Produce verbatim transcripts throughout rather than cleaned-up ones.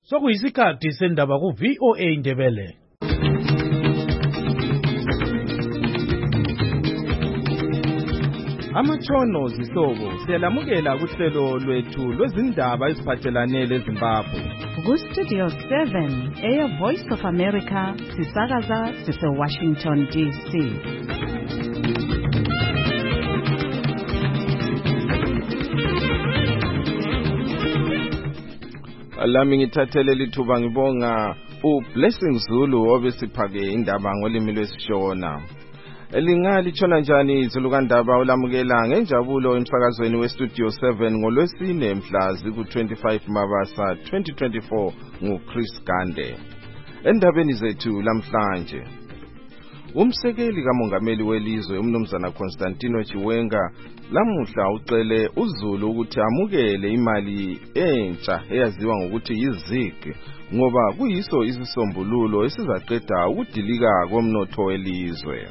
Sokuyisikhathi sendaba ku V O A Ndebele. Amatshono zihlobo siyalamukela kuhlelo lwethu lwezindaba eziphathelane leZimbabwe. Ku Studio seven, Air Voice of America, sisakaza sise Washington D C. Alami ngithathele lithuba ngibonga uBlessing Zulu obesiphake indaba ngolimi lwesishona. Elingali tshona njani izulu kandaba olamukela ngenjabulo emsakazweni weStudio seven ngolwesine mhlazi ku twenty-five Mabasa twenty twenty-four nguChris Gande. Endabeni zethu lamhlanje, umsekeli kamongameli welizwe umnumzana Constantino Chiwenga lamuhla ucele uZulu ukuthi amukele imali entsha eyaziwa ngokuthi yiZIG ngoba kuyiso isisombululo esizaqeda ukudilika komnotho welizwe.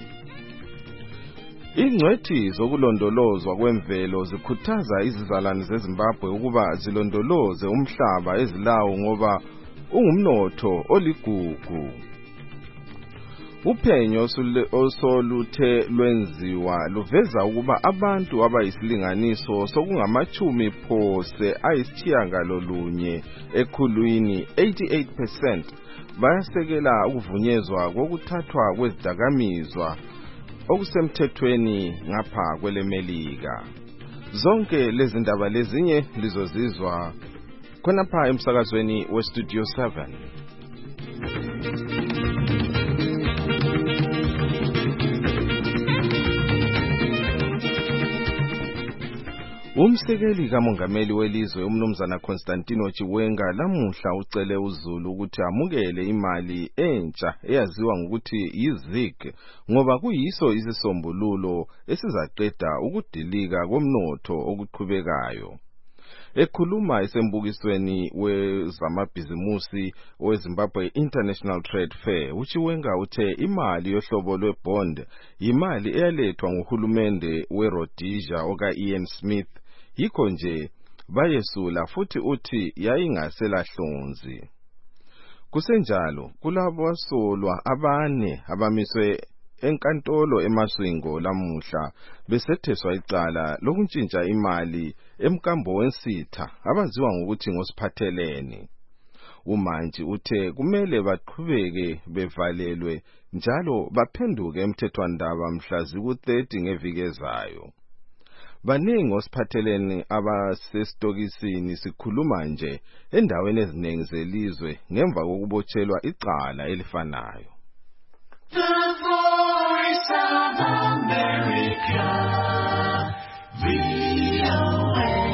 Ingcwethi zokulondolozwa kwemvelo zikhuthaza izizalwane zeZimbabwe ukuba zilondoloze umhlaba ezilawo ngoba ungumnotho oligugu. Uphenyo osoluthe lwenziwa luveza ukuba abantu abayisilinganiso sokungamachumi phose ayisitshiyangalolunye ekhulwini eighty-eight percent bayasekela ukuvunyezwa kokuthathwa kwezidakamizwa okusemthethweni ngapha kwelemelika. Zonke lezi ndaba lezinye lizozizwa khonapha emsakazweni weStudio seven. Umsekeli kamongameli welizwe umnumzana Constantino Chiwenga lamuhla ucele uZulu ukuthi amukele imali entsha eyaziwa ngokuthi yiZIG ngoba kuyiso isisombululo esizaqeda ukudilika komnotho okuqhubekayo. Ekhuluma esembukisweni wezamabhizimusi weZimbabwe International Trade Fair, uChiwenga uthe imali yohlobo lwebond yimali eyalethwa nguhulumende weRhodesia oka Ian Smith, yikho nje bayesula futhi uthi yayingaselahlonzi. Kusenjalo kulabo asolwa abane abamiswe enkantolo eMasvingo lamuhla besetheswa icala lokuntshintsha imali emkambo wensitha abaziwa ngokuthi ngosiphathelene. Umanji uthe kumele baqhubeke bevalelwe njalo baphenduke emthethwandaba mhlazi ku thirty ngeviki ezayo. Baningi osiphathelene abasestokisini sikhuluma nje endaweni eziningi zelizwe ngemva kokubotshelwa icala elifanayo. The Voice of America, V O A.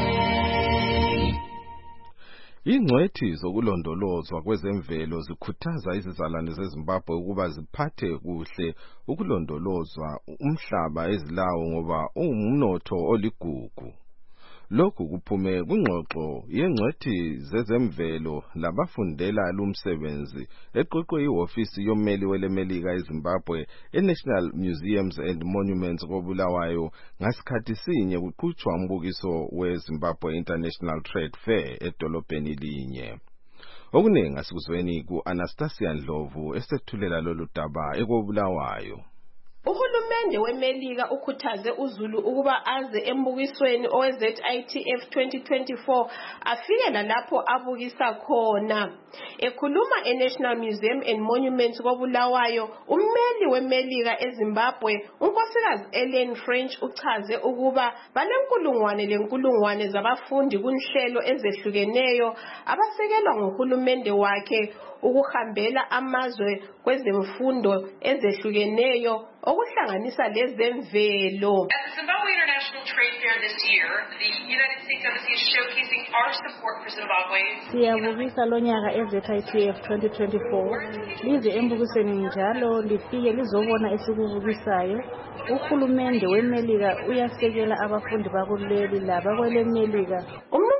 Ingcwethi zokulondolozwa kwezemvelo zikhuthaza izizalwane zeZimbabwe ukuba ziphathe kuhle ukulondolozwa umhlaba ezilawo ngoba ungumnotho oligugu. Lokhu kuphume kwingxoxo yengcwethi zezemvelo labafundela lumsebenzi eqoqwe ihofisi yommeli welemelika eZimbabwe eNational Museums and Monuments koBulawayo ngasikhathi sinye kuqhutshwa umbukiso weZimbabwe International Trade Fair edolobheni linye. Okuningi asikuzweni ku-Anastasia Ndlovu esethulela lolu daba ekoBulawayo. Uhulumende wemelika ukhuthaze uZulu ukuba aze embukisweni owe-Z I T F twenty twenty-four afikela lapho abukisa khona. Ekhuluma eNational Museum and Monuments koBulawayo, ummeli wemelika eZimbabwe unkosikazi Ellen French uchaze ukuba banenkulungwane lenkulungwane zabafundi kunhlelo ezehlukeneyo abasekelwa nguhulumende wakhe ukuhambela amazwe kwezemfundo ezehlukeneyo okuhlanganisa lezemvelo. At the Zimbabwe International Trade Fair this year, the United States Embassy is showcasing our support for Zimbabwe. Siyabukisa lonyaka e-Z I T F twenty twenty-four. Lize embukisweni njalo lifike lizobona esikubukisayo. Uhulumende wemelika uyasekela abafundi bakuleli laba kwelemelika.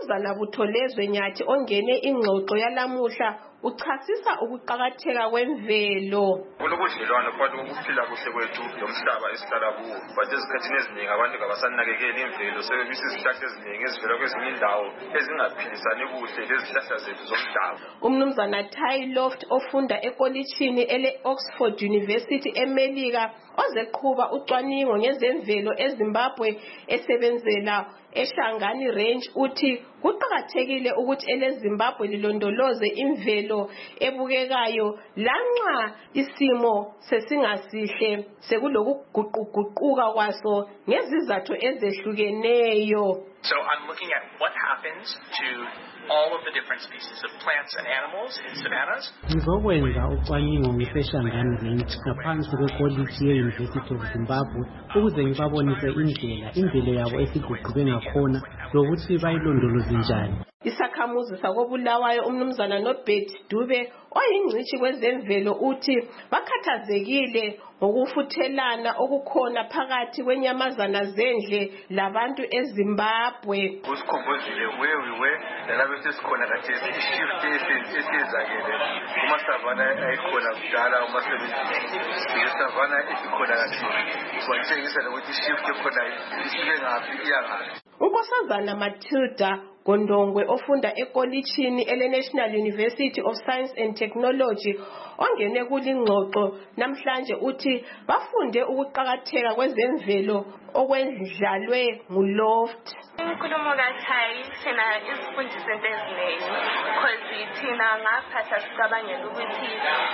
Umnumzana Butholezwe Nyathi ongene ingxoxo yalamuhla uchasisa ukuqakatheka kwemvelo. Kulobudlelwano phakathi kokuphila kuhle kwethu lomhlaba esihlala kuwo. But ezikhathini eziningi abantu abasanakekeli imvelo sebebisa izihlahla eziningi ezivela kwezinye indawo ezingaphilisani kuhle lezihlahla zethu zomhlaba. Umnumzana Ty Loft ofunda ekolitshini ele Oxford University eMelika ozeqhuba ucwaningo ngezemvelo eZimbabwe esebenzela eShangani Range uthi kuqakathekile ukuthi eleZimbabwe lilondoloze imvelo ebukekayo lanxa isimo sesingasihle sekulokuguquguquka kwaso ngezizathu ezehlukeneyo. So I'm looking at what happens to all of the different species of plants and animals in savannas. Ngizokwenza ucwaningo ngeShangani Range ngaphansi kwekolitshi ye-University of Zimbabwe ukuze ngibabonise indlela imvelo yabo esiguqube ngakhona lokuthi bayilondoloze njani. Isakhamuzi sakobulawayo umnumzana Nobert Dube oyingcishi kwezemvelo uthi bakhathazekile ngokufuthelana okukhona phakathi kwenyamazana zendle labantu eZimbabwe. Usikhombozile where we were nalapho sesikhona kanje ishift esizakele kuma savana ayikhona kudala uma sebenzi savana esikhona kanje kwatshengisa ukuthi ishift ekhona isuke ngaphi iya ngaphi. Unkosazana Matilda Gondongwe ofunda ekolitshini ele National University of Science and Technology ongene kulingxoxo namhlanje uthi bafunde ukuqakatheka kwezemvelo okwendlalwe nguLoft. Inkulumo kaThayi thina isifundise into eziningi because thina ngaphatha sicabangela ukuthi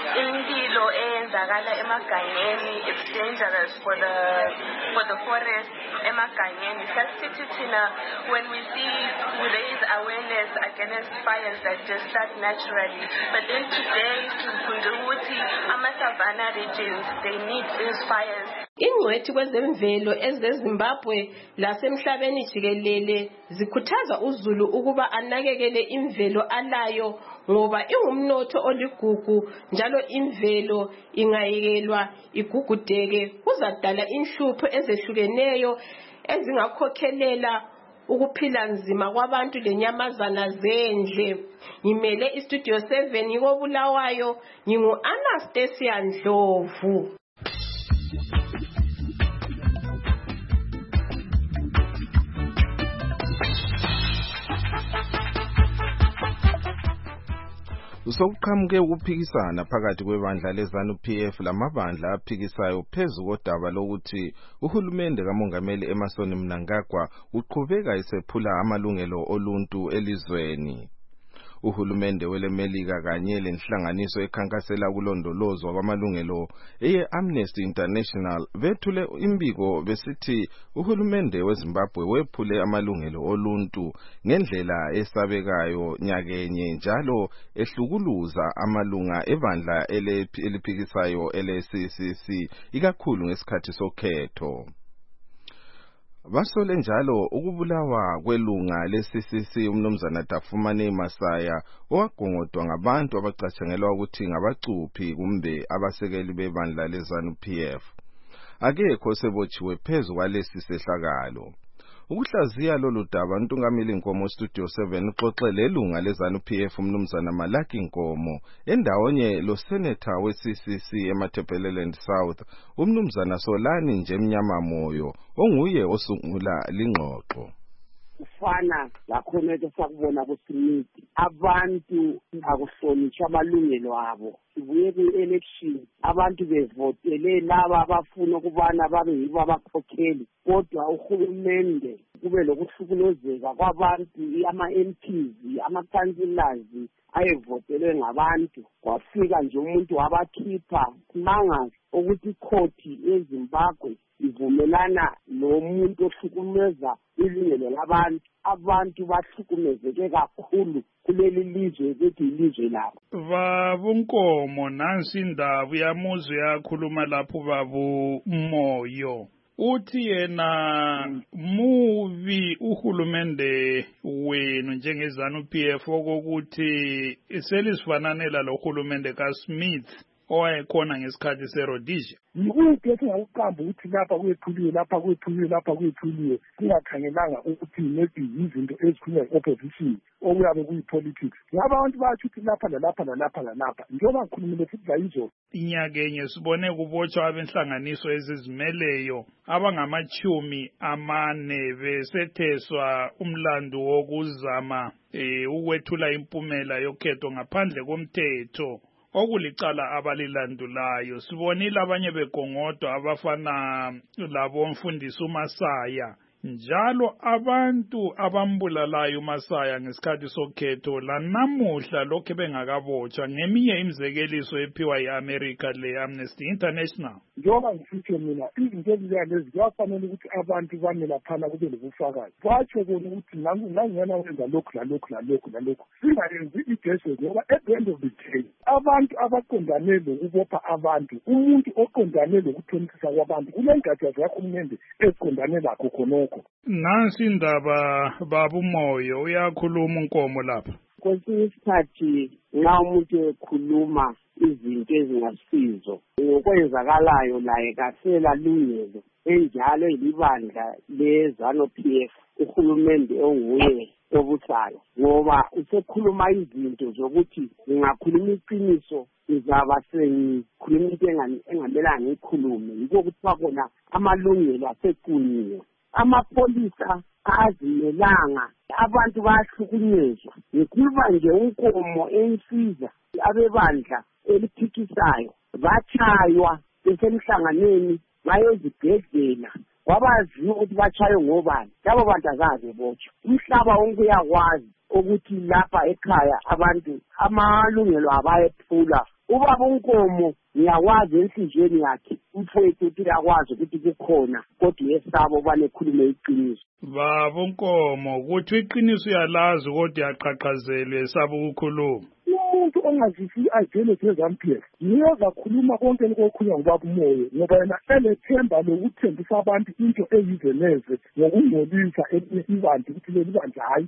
impilo eyenzakala emagangeni it's dangerous for the for the forest emagangeni. Sasithi thina when we see we raise awareness against fires that just start naturally, but then today sifunde ukuthi ama-savanna regions they need these fires. Ingcwethi kwezemvelo ezeZimbabwe lasemhlabeni jikelele zikhuthaza uZulu ukuba anakekele imvelo alayo ngoba ingumnotho oligugu njalo imvelo ingayekelwa igugudeke kuzadala inhlupho ezehlukeneyo ezingakhokhelela ukuphila nzima kwabantu lenyamazana zendle. Ngimele iStudio seven ngikobulawayo ngingu Anastasia Ndlovu. Usokuqhamuke ukuphikisana phakathi kwebandla leZANU P F lamabandla aphikisayo phezu kodaba lokuthi uhulumende kamongameli Emmerson Mnangagwa uqhubeka esephula amalungelo oluntu elizweni. Uhulumende weleMelika kanye lenhlanganiso ekhankasela ukulondolozwa kwamalungelo eye Amnesty International bethule imbiko besithi uhulumende weZimbabwe wephule amalungelo oluntu ngendlela esabekayo nyakenye njalo ehlukuluza amalunga ebandla eliphikisayo ele C C C ikakhulu ngesikhathi sokhetho. Basole njalo ukubulawa kwelunga le-C C C umnumzana Tafumane Masaya owagongodwa ngabantu abacatshangelwa ukuthi ngabacuphi kumbe abasekeli bebandla leZANU P F. Akekho sebotshiwe phezu kwalesi sehlakalo. Ukuhlaziya lolu daba uNtungameli Nkomo Studio seven uxoxe lelunga leZANU P F umnumzana Malaki Nkomo endawonye lo senator we-C C C eMatabeleland South umnumzana Solani Njemnyama Moyo onguye osungula lingxoxo. Ufana lakhona esakubona kuSmith abantu akuhlonishwa amalungelo abo sibuye ku-election abantu bevotele laba abafuna ukubana babe yibo abakhokheli kodwa uhulumende kube lokuhlukuluzeka kwabantu ama-M Ps ama-councillors ayevotelwe ngabantu kwafika nje umuntu wabakhipha manga ukuthi ikhoti eZimbabwe ivumelana nomuntu ohlukumeza ilungelo labantu abantu bahlukumezeke kakhulu kuleli lizwe bethi ilizwe labo. Babu Nkomo nansi indaba yamuzwe yakhuluma lapho babu Moyo uthi yena muvi uhulumende wenu njengeZANU P F okokuthi selisifananela lo hulumende kaSmith owayekhona ngesikhathi seRhodesia. Yikuphi esingawuqamba ukuthi lapha kwethuliwe lapha kwethuliwe lapha kwethuliwe singakhangelanga ukuthi maybe izinto ezikhulunywa yi-opposition okuyabe kuyi-politics. Ngaba abantu bayathi ukuthi lapha lalapha lalapha lalapha njengoba ngikhulumile futhi layizolo. Inyakenye sibone kubotshwa abenhlanganiso ezizimeleyo abangamachumi amane besetheswa umlando wokuzama eh ukwethula impumela yokhetho ngaphandle komthetho okulicala abalilandulayo. Sibonile abanye begongodwa abafana labo mfundisi uMasaya, njalo abantu abambulalayo uMasaya ngesikhathi sokhetho lanamuhla lokho bengakabotshwa ngeminye imizekeliso ephiwa yi-America le Amnesty International. Njengoba ngifike mina izinto ezinjengezi kuyafanele ukuthi abantu bame laphana kube lobufakazi batsho bona ukuthi nangingena wenza lokhu lalokhu lalokhu lalokhu singayenzi igeso ngoba at the end of the day abantu abaqondane lokubopha abantu umuntu oqondane lokuthembisa kwabantu kunengatsha zakhulumende eziqondane lakho khonokho. Nansi indaba baba uMoyo uyakhuluma uNkomo lapha. Kwesinye isikhathi nxa umuntu ekhuluma izinto ezingasizo ngokwenzakalayo laye kasela lungelo enjalo ilibandla lezanu P F uhulumende onguye obusayo ngoba usekhuluma izinto zokuthi ngingakhuluma iqiniso izaba sengikhuluma into engamelanga ngikhulume yiko kuthiwa khona amalungelo aseqiniwe. Amapolisa azimelanga abantu bayahlukunyezwa ngikhuluma nje uNkomo ensiza abebandla eliphikisayo batshaywa besemhlanganweni bayezibhedlela wabaziyo ukuthi batshaywe ngobani labo bantu azaze botshwa. Umhlaba wonke uyakwazi ukuthi lapha ekhaya abantu amalungelo abayephula. Ubaba uNkomo ngiyakwazi enhlizweni yakhe umfowethu ukuthi uyakwazi ukuthi kukhona kodwa yesabo banekhulume iqiniso. Baba uNkomo ukuthi iqiniso uyalazi kodwa yaqhaqhazelwe esaba ukukhuluma. Umuntu ongazisi ideology eZANU-P F niyo zakhuluma konke lokukhulunywa ngubaba uMoyo ngoba yena elethemba lokuthembisa abantu into eyizeneze ngokungcolisa elinye ibandla ukuthi leli bandla hayi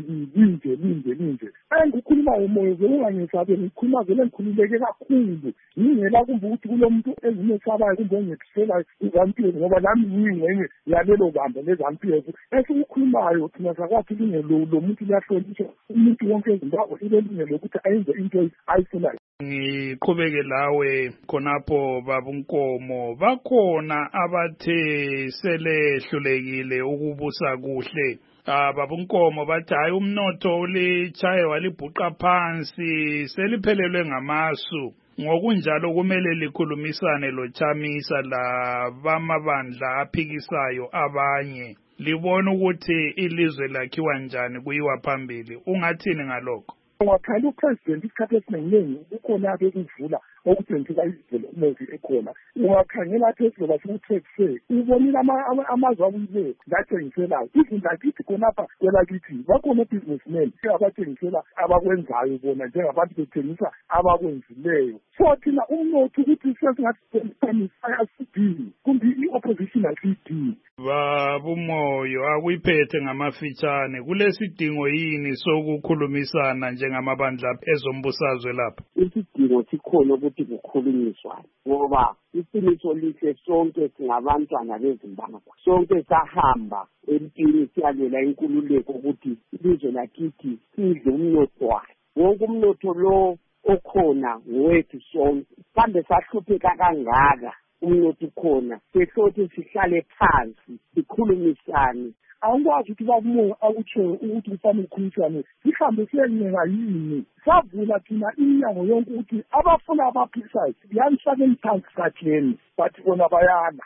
linje linje linje. Engikhuluma uMoyo zokungangisabe ngikhuluma vele ngikhululeke kakhulu ngingela kumbe ukuthi kulomuntu ezimesabayo kumbe ongethusela iZANU-P F ngoba nami ngiyingcenye yalelo bamba leZANU-P F esikukhulumayo thina sakwathi lingelo lo muntu liyahlonishwa umuntu wonke eZimbabwe ilelungelo ukuthi ayenze into ayifunayo. Ngiqhubeke lawe khonapho baba uNkomo bakhona abathe selehlulekile ukubusa kuhle. Baba uNkomo bathi hayi umnotho ulichaye walibhuqa phansi seliphelelwe ngamasu ngokunjalo kumele likhulumisane loChamisa labamabandla aphikisayo abanye libona ukuthi ilizwe lakhiwa njani kuyiwa phambili. Ungathini ngalokho? Ungakhali upresident isikhathi esiningi ukhona abekuvula okuthengisela izidevelopment ekhona. Ungakhangela phezulu basukuthethe ubonile amazwe abuyile ngathengiselayo izinto akithi khonapha kwelakithi bakhona businessmen abathengisela abakwenzayo bona njengabantu bethengisa abakwenzileyo. So thina umnotho ukuthi sesingathi ayasidi kumbe i-opposition asidi. Baba uMoyo akuyiphethe ngamafitshane kulesidingo yini sokukhulumisana njengamabandla ezombusazwe lapha? Isidingo sikhona ukuthi kukhulunyiswane ngoba iqiniso lihle sonke singabantwana bezimbabwe sonke sahamba empini siyalwela inkululeko ukuthi ilizwe lakithi sidle umnotho wayo. Wonke umnotho lo okhona ngowethu sonke kambe sahlupheka kangaka umnotho khona sehlothi sihlale phansi sikhulumisane. Angikwazi ukuthi babumo akutsho ukuthi kufanele ukukhulumisane sihambe siyencenga yini savula thina iminyango yonke ukuthi abafuna abaphikisayo yanisabeni phansi katheni bathi bona bayana.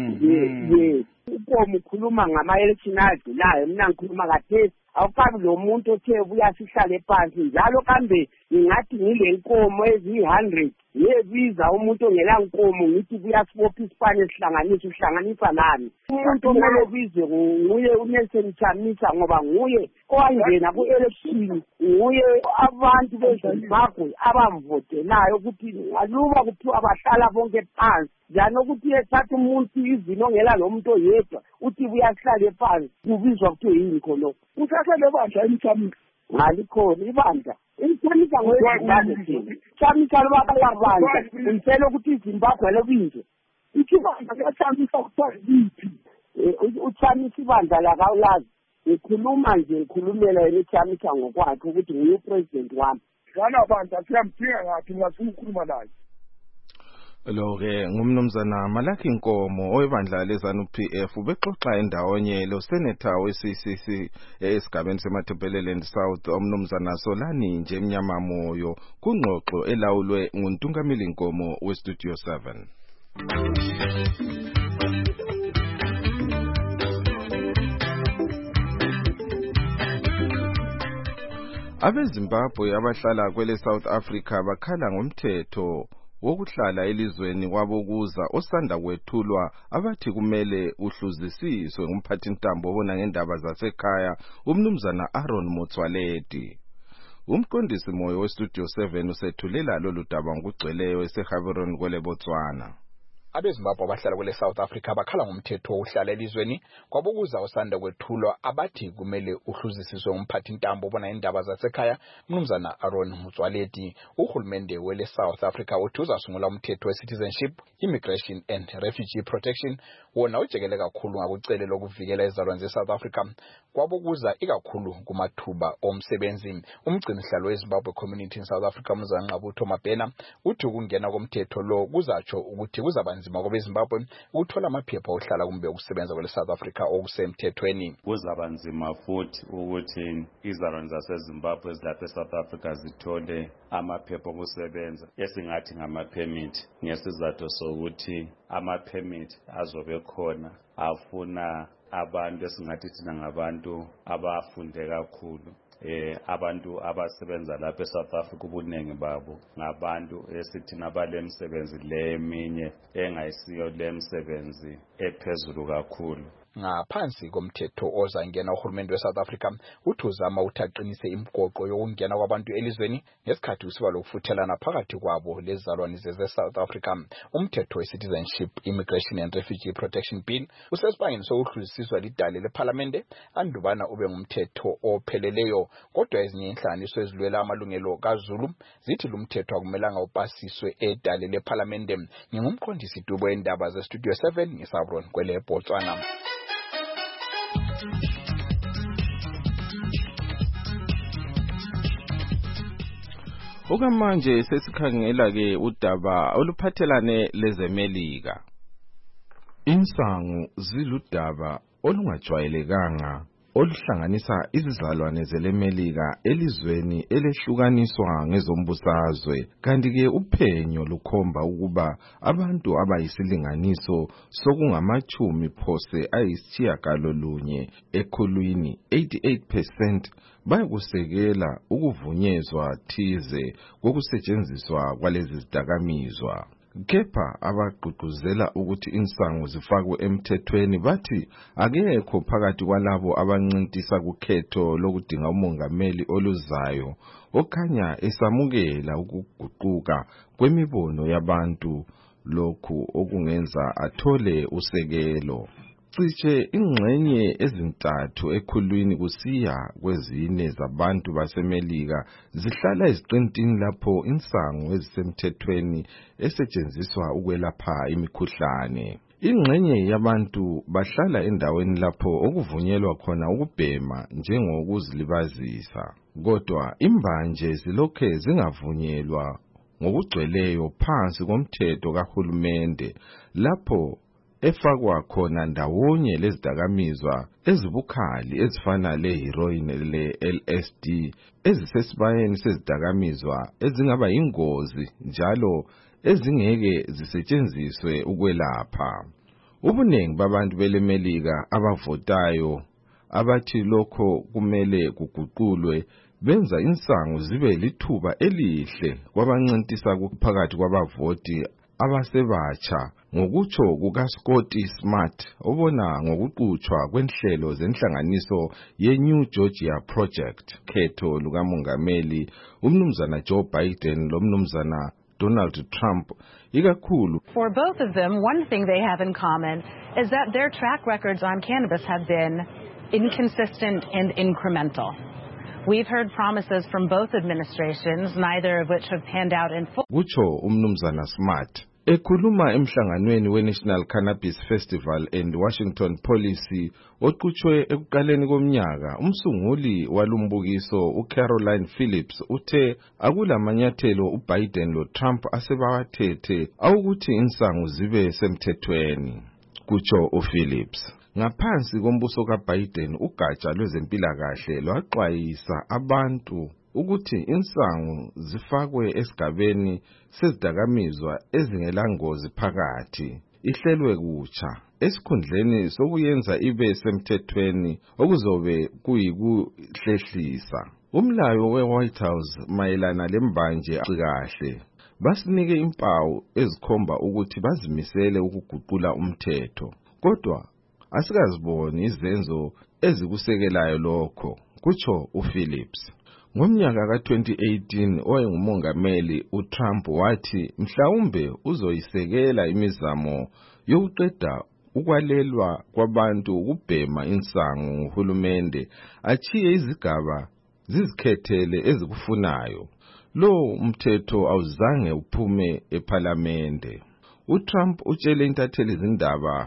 Ye uNkomo ukhuluma ngama-election adlulayo mina ngikhuluma kathesi awukabi lo muntu othe buya sihlale phansi njalo kambe ngingathi ngile nkomo eziyi-hundred yebiza umuntu ongela nkomo ngithi kuyasibopha isipane sihlanganisa uhlanganisa nani umuntu omele bizwe nguye uNelson Chamisa ngoba nguye owangena ku-election nguye abantu beZimbabwe abamvotelayo ukuthi ngaluba kuthiwa bahlala bonke phansi njani ukuthi ethatha umuntu izini ongela lo muntu oyedwa uthi buyasihlale phansi kubizwa kuthiwe yini khonokho. Usasele bandla emthamisa ngalikhona ibandla Inchamisa ngokuzazi thina. Chamisa lobabalabanza. Ngicela ukuthi iZimbabwe lokwinje. Ikhibanda kuyachamisa kuthiwa yiphi. Uchamisa ibandla lakawulazi. Ngikhuluma nje ngikhulumela yena uchamisa ngokwakhe ukuthi nguye upresident wami. Ngana bandla siyamdinga ngathi ngafuna ukukhuluma naye. Lo ke ngumnumzana Malaki Nkomo owebandla leZANU P F ubexoxa endawonye lo senator we-C C C esigabeni seMatabeleland South umnumzana Solani nje emnyama moyo kungxoxo elawulwe nguNtungamili Nkomo we-Studio seven. AbeZimbabwe abahlala kwele South Africa bakhala ngomthetho wokuhlala elizweni kwabokuza osanda kwethulwa abathi kumele uhluzisiswe ngumphathintambo obona ngendaba zasekhaya umnumzana Aaron Motsoaledi. Umqondisi moyo we-Studio seven usethulela lolu daba ngokugcweleyo eseGaborone kwele Botswana. AbeZimbabwe abahlala kwele South Africa bakhala ngomthetho wokuhlala elizweni kwabokuza osanda kwethulwa abathi kumele uhluzisiswe ngumphathintambo obona indaba zasekhaya umnumzana Aaron Motsoaledi. Uhulumende wele South Africa uthi uzasungula umthetho we-Citizenship, Immigration and Refugee Protection wona ujekele kakhulu ngakucele lokuvikela izalwane ze-South Africa kwabokuza ikakhulu kumathuba omsebenzi. Umgcinihlalo weZimbabwe Community in South Africa umnumzana Nqabutho Mabhena uthi ukungena komthetho lo kuzatsho ukuthi kuzaba nzima kwabeZimbabwe ukuthola amaphepha ohlala kumbe ukusebenza kwele South Africa okusemthethweni. Kuzaba nzima futhi ukuthi izalwane zaseZimbabwe ezilapha eSouth Africa zithole amaphepha okusebenza esingathi ngama-permit ngesizathu sokuthi ama-permit azobe khona afuna abantu esingathi thina ngabantu abafunde kakhulu. Eh abantu abasebenza lapha eSouth Africa ubuningi babo ngabantu esithina balemsebenzi leminye engayisiyo lemsebenzi ephezulu kakhulu. Ngaphansi komthetho ozangena uhulumende weSouth Africa uthi uzama uthaqinise imigoqo yokungena kwabantu elizweni ngesikhathi usiba lokufuthelana phakathi kwabo lezalwane ze-South Africa. Umthetho we-Citizenship, Immigration and Refugee Protection Bill usesibangeni sokuhluzisiswa lidale leParlamente andubana ube ngumthetho opheleleyo, kodwa ezinye inhlanganiso ezilwela amalungelo kaZulu zithi lumthetho akumelanga upasiswe edale leParlamente. Ngingumqondisi dubo endaba ze-Studio seven ngeGaborone kwele Botswana. Okamanje sesikhangela ke udaba oluphathelane lezemelika. Insangu ziludaba olungajwayelekanga oluhlanganisa izizalwane zelemelika elizweni elehlukaniswa ngezombusazwe, kanti ke uphenyo lukhomba ukuba abantu abayisilinganiso sokungamachumi phose ayisitshiyagalolunye ekhulwini eighty-eight percent bayakusekela ukuvunyezwa thize kokusetshenziswa kwalezi zidakamizwa. Kepha abagqugquzela ukuthi insangu zifakwe emthethweni bathi akekho phakathi kwalabo abancintisa kukhetho lokudinga umongameli oluzayo okhanya esamukela ukuguquka kwemibono yabantu, lokhu okungenza athole usekelo. Cishe ingxenye ezintathu ekhulwini kusiya kwezine zabantu basemelika zihlala eziqintini lapho insangu ezisemthethweni esetshenziswa ukwelapha imikhuhlane. Ingxenye yabantu bahlala endaweni lapho okuvunyelwa khona ukubhema njengokuzilibazisa, kodwa imbanje zilokhe zingavunyelwa ngokugcweleyo phansi komthetho kahulumende lapho efakwa khona ndawonye lezidakamizwa ezibukhali ezifana le-heroin le-L S D ezisesibayeni sezidakamizwa ezingaba ingozi njalo ezingeke zisetshenziswe ukwelapha. Ubuningi babantu belemelika abavotayo abathi lokho kumele kuguqulwe benza insangu zibe lithuba elihle kwabancintisa kuphakathi kwabavoti abasebatsha, ngokutsho kukaScotty Smart obona ngokuqhutshwa kwenhlelo zenhlanganiso ye-New Georgia Project khetho lukamongameli umnumzana Joe Biden lomnumzana Donald Trump ikakhulu. For both of them, one thing they have in common is that their track records on cannabis have been inconsistent and incremental. We've heard promises from both administrations, neither of which have panned out in full. Kucho umnumzana Smart. Ekhuluma emhlanganweni we-National Cannabis Festival and Washington Policy oqhutshwe ekuqaleni komnyaka, umsunguli walumbukiso uCaroline Phillips uthe akulamanyathelo uBiden loTrump asebawathethe awukuthi insangu zibe semthethweni. Kutsho uPhillips. Ngaphansi kombuso kaBiden ugatsha lwezempilakahle lwaxwayisa abantu ukuthi insangu zifakwe esigabeni sezidakamizwa ezingelangozi phakathi, ihlelwe kutsha esikhundleni sokuyenza ibe semthethweni okuzobe kuyikuhlehlisa. Umlayo we-White House mayelana lembanje kahle basinike impawu ezikhomba ukuthi bazimisele ukuguqula umthetho, kodwa asikaziboni izenzo ezikusekelayo lokho, kutsho uPhillips. Ngomnyaka ka twenty eighteen owayengumongameli uTrump wathi mhlawumbe uzoyisekela imizamo yokuqeda ukwalelwa kwabantu ukubhema insangu nguhulumende achiye izigaba zizikhethele ezikufunayo. Lo mthetho awuzange uphume eParliamente. uTrump utshele intatheli izindaba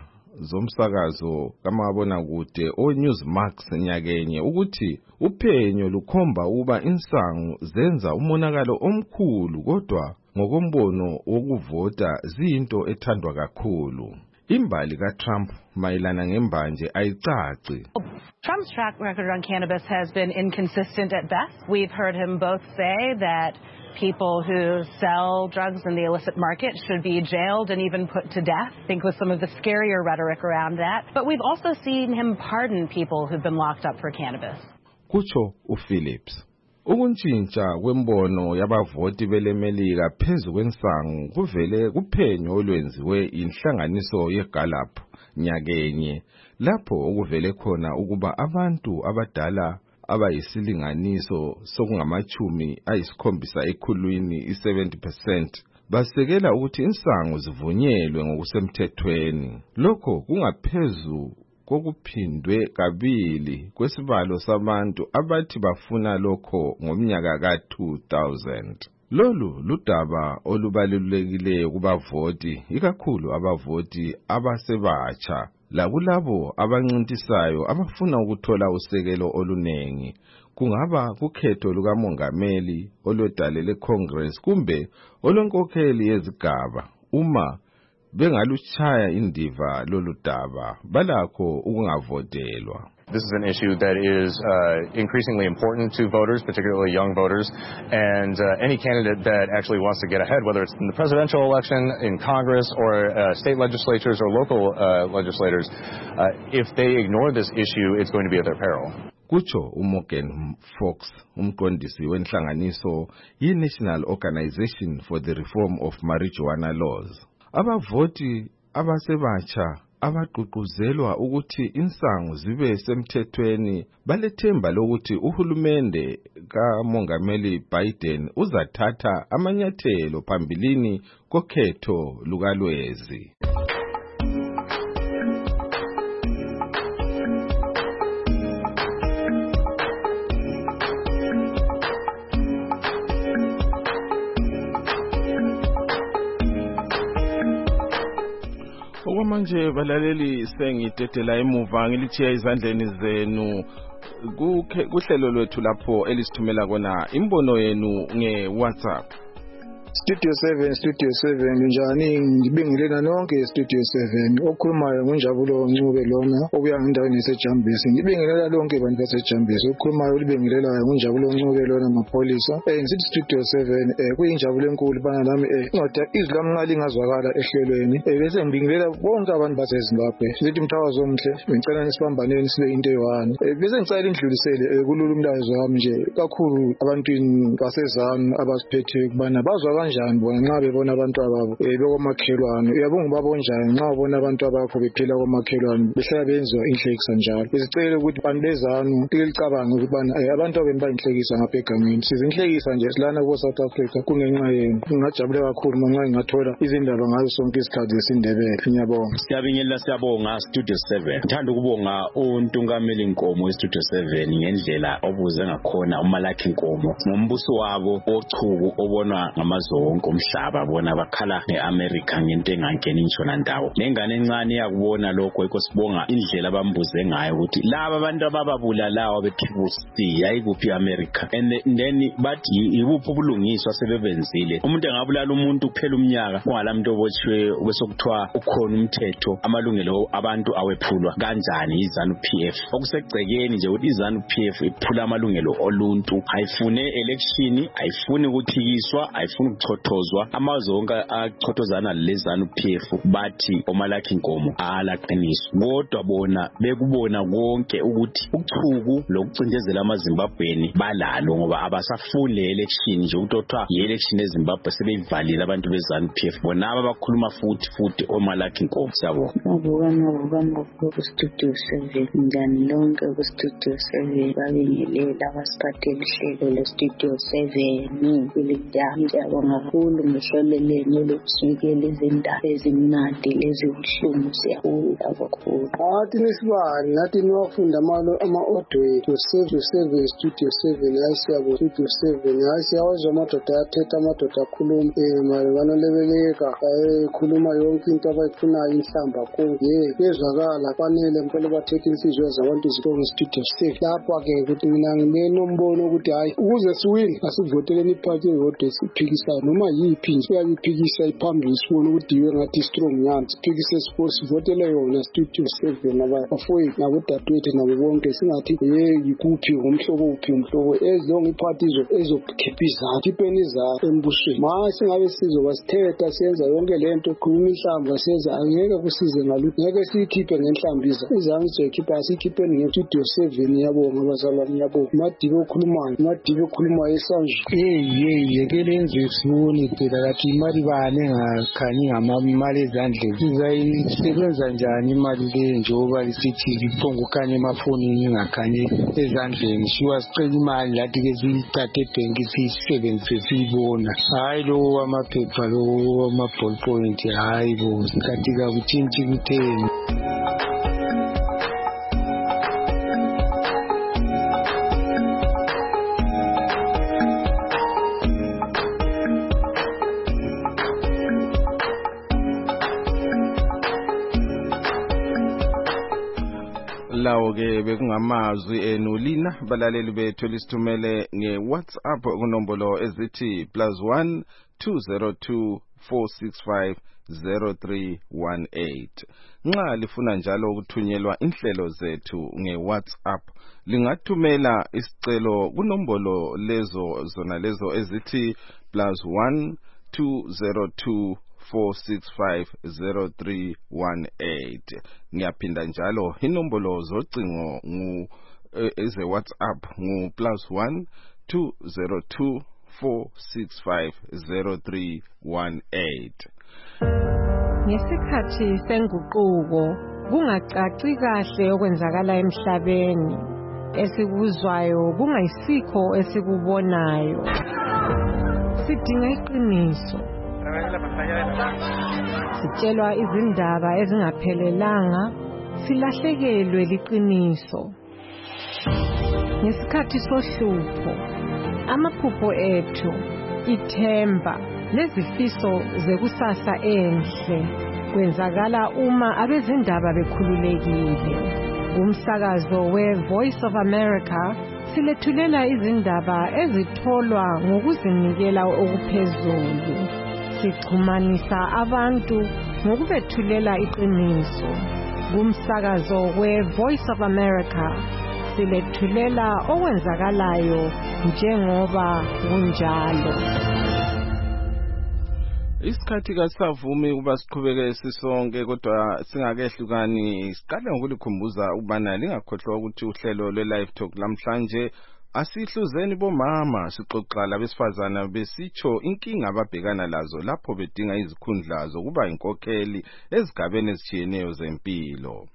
zomsakazo kamabonakude oNewsmax nyakenye ukuthi uphenyo lukhomba ukuba insangu zenza umonakalo omkhulu, kodwa ngokombono wokuvota ziyinto ethandwa kakhulu. Imbali kaTrump mayelana ngembanje ayicaci. Trump's track record on cannabis has been inconsistent at best. We've heard him both say that people who sell drugs in the illicit market should be jailed and even put to death, I think with some of the scarier rhetoric around that. But we've also seen him pardon people who've been locked up for cannabis. Kucho uPhillips. Ukuntshintsha kwembono yabavoti belemelika phezu kwensangu kuvele kuphenyo olwenziwe inhlanganiso yeGallup nyakenye, lapho okuvele khona ukuba abantu abadala abayisilinganiso sokungamachumi ayisikhombisa ekhulwini i-seventy percent basekela ukuthi insangu zivunyelwe ngokusemthethweni. Lokho kungaphezu kokuphindwe kabili kwesibalo sabantu abathi bafuna lokho ngomnyaka ka two thousand. Lolu ludaba olubalulekileyo kubavoti, ikakhulu abavoti abasebatsha lakulabo abancintisayo abafuna ukuthola usekelo olunengi, kungaba kukhetho lukamongameli olwedalele Congress kumbe olwenkokheli yezigaba. Uma bengaluchaya indiva lolu daba balakho ukungavotelwa. This is an issue that is uh, increasingly important to voters, particularly young voters, and uh, any candidate that actually wants to get ahead, whether it's in the presidential election, in Congress, or uh, state legislatures or local uh, legislators, uh, if they ignore this issue, it's going to be at their peril. Kucho uMorgan Fox, umqondisi wenhlanganiso ye-National Organization for the Reform of Marijuana Laws. Abavoti abasebatsha abagqugquzelwa ukuthi insangu zibe semthethweni balethemba lokuthi uhulumende kamongameli Biden uzathatha amanyathelo phambilini kokhetho lukalwezi. Okwamanje balaleli sengitetela emuva ngilithiya izandleni zenu kuhlelo lwethu lapho elisithumela kona imbono yenu nge-WhatsApp. Studio seven, Studio seven, njani ngibingelela nonke Studio seven. Okhulumayo ngunjabulo Ncube lona obuya endaweni yaseJambisi. Ngibingelela lonke abantu baseJambisi. Okhulumayo libingelelayo ngunjabulo Ncube lona mapolisa. Eh ngithi Studio seven eh kuyinjabulo enkulu bana nami eh ngoda izwi lamnqali ngazwakala ehlelweni. Eh bese ngibingelela bonke abantu baseZimbabwe. Sithi mthawazo omhle, ngicela nisibambaneni sibe into eyi-one. Eh bese ngicela indlulisele kulolu umlayezo wami nje kakhulu abantwini basezanu abasiphethe kubana bazwakala kanjani bona nxa bebona abantu ababo bekomakhelwane uyabonga babonjani nxa ubona abantu abakho bephila komakhelwane behlala benziwa inhlekisa njalo besicela ukuthi bantu bezanu lilicabanga ukubana abantu abemba inhlekisa ngapha egangeni sizinhlekisa nje silana ko South Africa kungenxa yenu ngingajabule kakhulu manxa ngingathola izindaba ngazo sonke isikhathi esindebele ngiyabonga siyabingelela siyabonga Studio seven ngithanda ukubonga uNtungameli Nkomo weStudio seven ngendlela obuze ngakhona umalakhi Nkomo ngombuso wabo ochuku obonwa ngamazonke omhlaba bona bakhala neAmerica ngento engangeni intshona ndawo nengane encane yakubona lokho ekosibonga indlela bambuze ngayo ukuthi laba abantu abababulalawa bePibusi yayikuphi America and then bathi ibuphi ubulungiswa sebebenzile umuntu engabulala umuntu kuphela umnyaka ungalamuntu obotshiwe ubesokuthiwa ukhona umthetho amalungelo abantu awephulwa kanjani iZANU P F okusegcekeni nje ukuthi iZANU P F iphula amalungelo oluntu ayifune election ayifuni ukuthikiswa ayifuni ukuchothozwa amazonke achothozana leZANU P F bathi omalakhi Nkomo alaqiniso kodwa bona bekubona konke ukuthi uchuku lokucindezela amaZimbabweni balalo ngoba abasafuni election nje ukuthiwa ielection eZimbabwe sebeyivalile abantu beZANU P F bona abakhuluma futhi futhi omalakhi Nkomo siyabonga ngokubona ngokubona ku-Studio seven njani lonke ku-Studio seven babingelela abasiphathele ihlelo le-Studio seven ngiyabonga kakhulu ngehleleleni lokusukela izindaba ezimnandi lezibuhlungu siyabonga kakhulu athi nisibani nathi niwafunda ama-audio ethu Studio seven Studio seven hayi siyabonga Studio seven hayi siyawazwa amadoda ayathetha amadoda akhuluma um malungana lebeleka khuluma yonke into abayifunayo inhlamba kuyo ye kezwakala fanele mpela bathethe inhliziyo zabantu zibonge Studio seven lapha-ke ukuthi mina nginombono ukuthi hayi ukuze siwini asivoteleni iphathi eyodwa esiphikisayo noma yiphi nje uyayiphikisa iphambili sibone ukuthi yiwe ngathi strong nyani siphikise sivotele yona Studio seven abafowethu nabodadewethu nabo bonke singathi ye yikuphi ngomhlobo uphi umhlobo ezilonga iphathi ezokhipha izathu ipeni izathu embusweni ma singabe sizoba sithetha senza yonke lento khuluma inhlamba senza angeke kusize ngalutho ngeke siyikhiphe ngenhlambiza izange sizoyikhipha sikhipheni ngeStudio seven yabonga abazalwane yabonga madibe okhulumayo madibe okhulumayo esanje hey hey yekelenze sibone phela kathi imali bani engakhanyi ngamamali ezandleni sizayisebenza njani imali le njengoba lisithi liphongukhanya emafonini ingakhanyi ezandleni siwa sicela imali lathi ke siyithathe ebhenki siyisebenzise siyibona hayi lo amaphepha lo ama-ball point hayi bo kathi kakutshintshi kutheni lawo ke bekungamazwi enulina balaleli bethu lisithumele ngeWhatsApp kunombolo ezithi plus one two zero two four six five zero three one eight nxa lifuna njalo ukuthunyelwa inhlelo zethu ngeWhatsApp lingathumela isicelo kunombolo lezo zona lezo ezithi plus one two zero two four six five zero three one eight ngiyaphinda njalo inombolo zocingo ngu eze WhatsApp ngu plus one two zero two four six five zero three one eight ngesikhathi senguquko kungacaci kahle okwenzakala emhlabeni esikuzwayo kungayisikho esikubonayo sidinga iqiniso sitshelwa izindaba ezingaphelelanga silahlekelwe liqiniso ngesikhathi sohlupho amaphupho ethu ithemba lezifiso zekusasa enhle kwenzakala uma abezindaba bekhululekile umsakazo we-Voice of America silethulela izindaba ezitholwa ngokuzinikela okuphezulu sixhumanisa abantu ngokubethulela iqiniso kumsakazo we-Voice of America silethulela okwenzakalayo njengoba kunjalo isikhathi kasavumi ukuba siqhubeke sisonke kodwa singakehlukani siqala ngokulikhumbuza ukubana lingakhohlwa ukuthi uhlelo lwe-Live Talk lamhlanje Asihluzeni bomama sixoxa labesifazana besitsho inkinga ababhekana lazo lapho bedinga izikhundla zokuba inkokheli ezigabeni ezitshiyeneyo zempilo.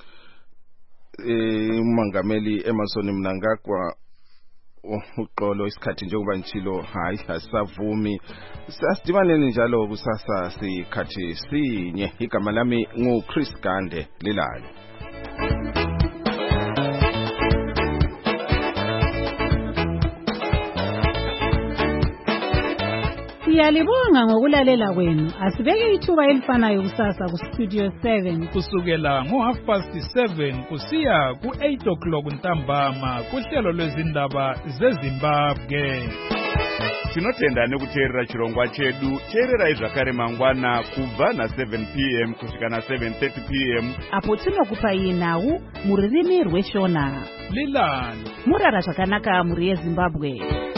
Eh uMongameli Emmerson Mnangagwa uqolo isikhathi njengoba nchilo hayi asavumi sasidibaneni njalo kusasa sikhathi sinye. Igama lami ngu Chris Gande Lilayo. Siyalibonga ngokulalela kwenu. Asibeke ithuba elifanayo kusasa ku Studio seven kusukela ngo half past seven kusiya ku eight o'clock ntambama kuhlelo lwezindaba zeZimbabwe. Tinotenda nekuteerera chirongwa chedu cherera izvakare mangwana kubva na seven p m kusvika na seven thirty p m apo tinokupa iyi nhau muririmi rweshona. Lilani murara zvakanaka muri yeZimbabwe.